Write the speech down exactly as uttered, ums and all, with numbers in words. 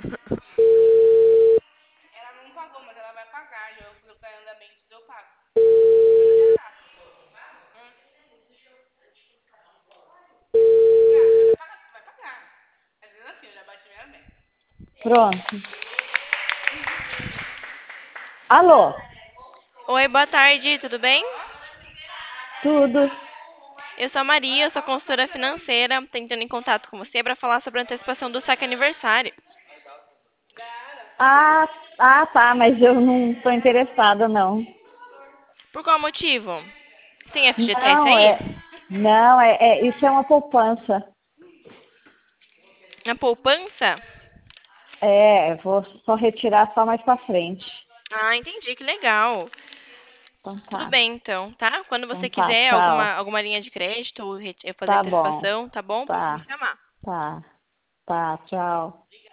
Ela não pagou, mas ela vai pagar. Eu fui para andamento, eu pago. Hum. Vai pagar, vai pagar. Mas mesmo assim, eu já bati minha meta. Pronto. Alô? Oi, boa tarde, tudo bem? Tudo? Eu sou a Maria, eu sou consultora financeira, tentando em contato com você para falar sobre a antecipação do saque aniversário. Ah, ah, tá, mas eu não estou interessada, não. Por qual motivo? Tem F G T S Não, aí? é. Não, é, é isso é uma poupança. A poupança? É, vou só retirar só mais pra frente. Ah, entendi, que legal. Então Tudo tá. bem, então, tá? Quando Então você tá, quiser alguma, tchau. alguma linha de crédito ou re- fazer Tá bom. antecipação, tá bom? Pode me Tá, chamar. tá, tá, tchau.